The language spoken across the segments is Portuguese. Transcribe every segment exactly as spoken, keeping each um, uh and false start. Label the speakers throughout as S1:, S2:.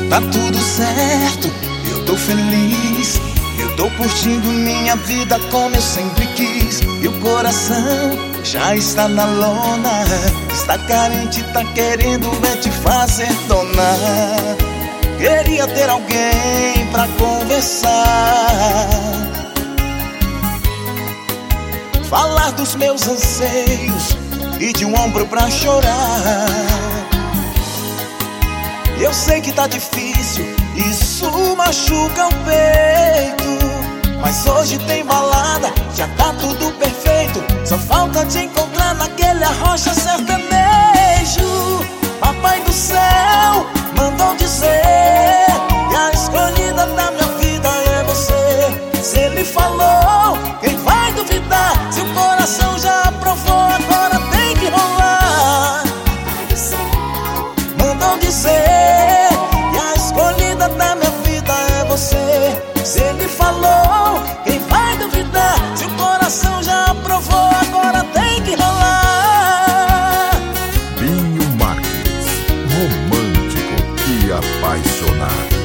S1: Tá tudo certo, eu tô feliz. Eu tô curtindo minha vida como eu sempre quis. E o coração já está na lona. Está carente, tá querendo é te fazer dona. Queria ter alguém pra conversar, falar dos meus anseios e de um ombro pra chorar. Eu sei que tá difícil, isso machuca o peito, mas hoje tem balada, já tá tudo perfeito. Só falta te encontrar naquele arrocha sertanejo. Papai do céu mandou dizer que a escolhida da minha vida é você. Se ele falou, quem vai duvidar? Se o coração já aprovou, agora tem que rolar. Mandou dizer que a escolhida da minha vida é você. Se ele falou, quem vai duvidar? Se o coração já aprovou, agora tem que rolar.
S2: Binho Marques, romântico e apaixonado.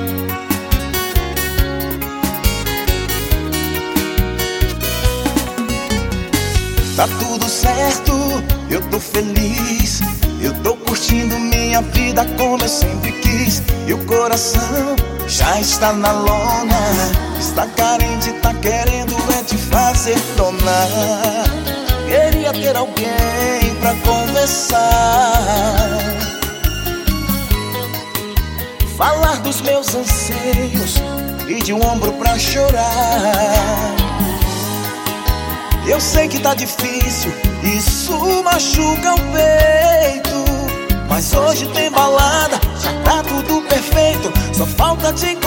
S1: Tá tudo certo, eu tô feliz. Eu tô curtindo minha vida como eu sempre quis. E o coração já está na lona. Está carente, tá querendo é te fazer dona. Queria ter alguém pra conversar, falar dos meus anseios e de um ombro pra chorar. Eu sei que tá difícil, isso machuca o peito, mas hoje tem balada, já tá tudo perfeito. Só falta te encontrar